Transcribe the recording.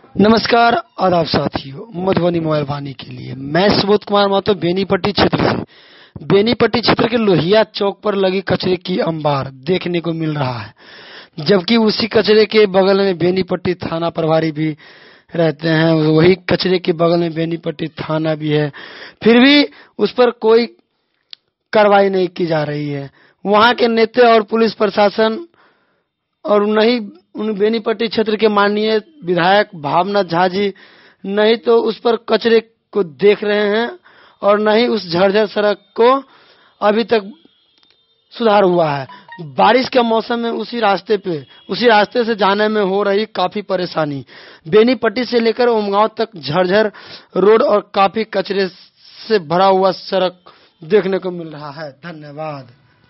नमस्कार आदाब साथियों, मधुबनी मोबाइल वाणी के लिए मैं सुबोध कुमार महतो बेनीपट्टी क्षेत्र से। बेनीपट्टी क्षेत्र के लोहिया चौक पर लगी कचरे की अंबार देखने को मिल रहा है, जबकि उसी कचरे के बगल में बेनीपट्टी थाना प्रभारी भी रहते हैं। वही कचरे के बगल में बेनीपट्टी थाना भी है, फिर भी उस पर कोई कार्रवाई नहीं की जा रही है। वहां के नेता और पुलिस प्रशासन और नहीं उन बेनीपट्टी क्षेत्र के माननीय विधायक भावनाथ झा जी नहीं तो उस पर कचरे को देख रहे हैं और नहीं उस झरझर सड़क को अभी तक सुधार हुआ है। बारिश के मौसम में उसी रास्ते से जाने में हो रही काफी परेशानी। बेनीपट्टी से लेकर उमगांव तक झरझर रोड और काफी कचरे से भरा हुआ सड़क देखने को मिल रहा है। धन्यवाद।